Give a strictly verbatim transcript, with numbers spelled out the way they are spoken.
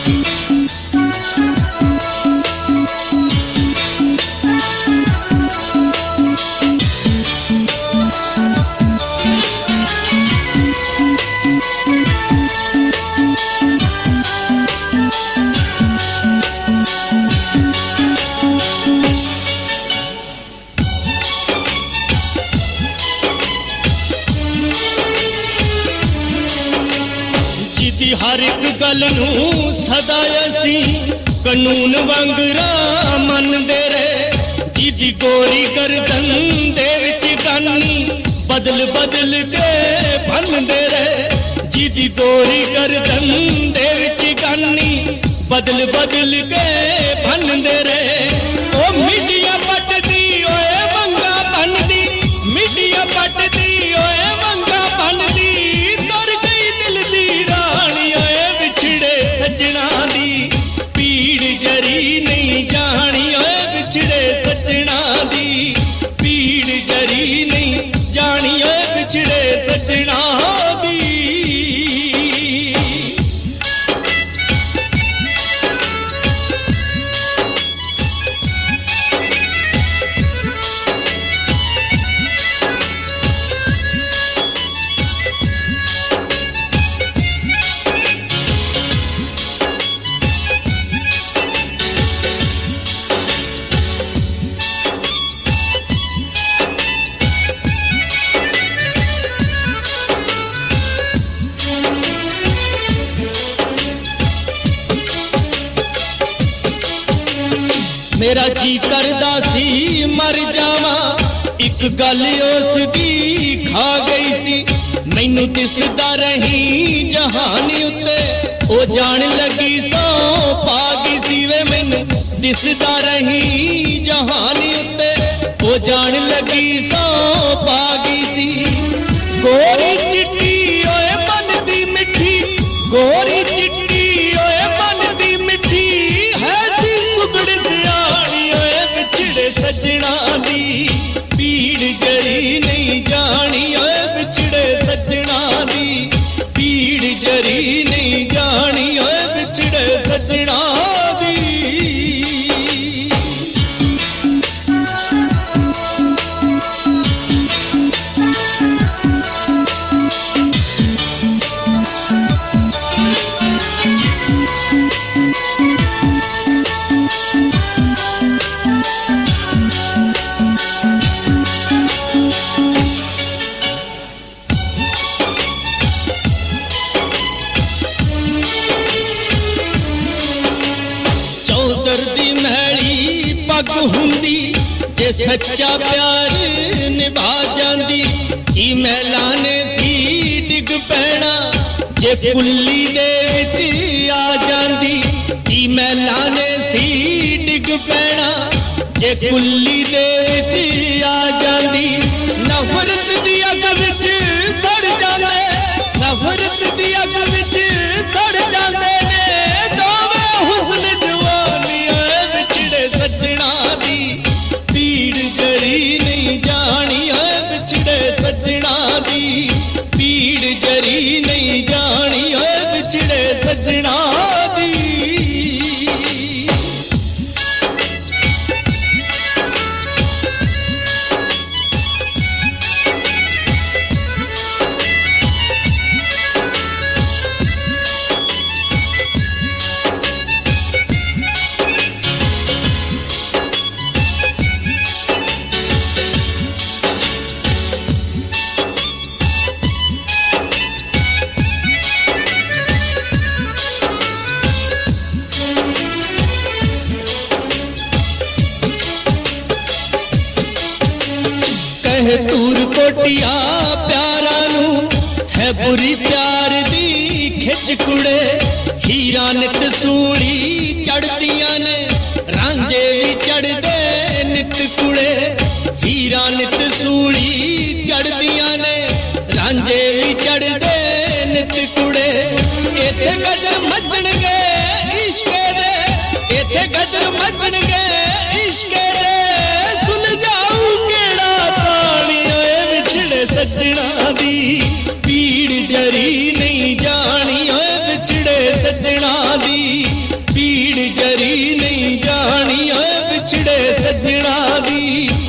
हर एक गल नूं सदा असी कानून वांगरा मनदे रहे। जिदी गोरी गर्दन दे विच गानी बदल बदल के बनदे रहे। जिदी गोरी गर्दन दे विच गानी बदल बदल के बनदे रहे। ओ मिटिया पटदी ओए मंगा बनदी, मिटिया पटदी ओए मंगा बनदी। तुर गई दिल दी रानी ओए बिछड़े सजना दी पीड़ जरी नहीं जानी। ओए बिछड़े सजना दी पीड़ जरी नहीं जानी। ओए बिछड़े सजना दी। मेरा जी करदा सी मर जावा, एक गल उस दी खा गई सी। मैनू दिसदा रही जहान उत्ते ओ जान लगी सौ पा गई सी। वे मैनू दिसदा रही जहान उत्ते ओ जान लगी सौ पा गई सी। गोरी चिट्टी ओए मन दी मिठी, गोरी चिट्टी ओए मन दी मिठी है सी सुगड़ सियाणी। ओए बिछड़े सजना दी पीड़ जरी नहीं जानी। ओए बिछड़े सजना दी पीड़ जरी नहीं जानी। ओए बिछड़े सजना दी। पग हुंदी जे सच्चा प्यार निभा जांदी। ई मैलाने सी डिग पैना जे कुल्ली दे विच आ जांदी। ई मैलाने सी डिग पैना जे कुल्ली दे विच आ जांदी। नफरत दी अग विच सड़ जांदे, नफरत दी अग विच सड़ जांदे ने दोवें हुस्न जवानी। ओए बिछड़े सजना दी पीड़ जरी नहीं जानी। ओए बिछड़े सजना दी पीड़ जरी नहीं जानी। ओए बिछड़े सजना दी। कहे तूर कोटिया प्यारा नू है बुरी प्यार दी खिच कुड़े। हीरा नित सूली चढ़दियां ने रांझे भी चढ़दे नित कुड़े। हीरा नित सूली चढ़दियां ने रांझे भी चढ़दे नित कुड़े। इत्थे गजर मचणगे इश्के दे, इत्थे गजर मचणगे इश्के दे। सुलझाऊ केड़ा पानी। ओए बिछड़े सजना दी पीड़ जरी नहीं जानी। ओए बिछड़े सजना दी सजना दी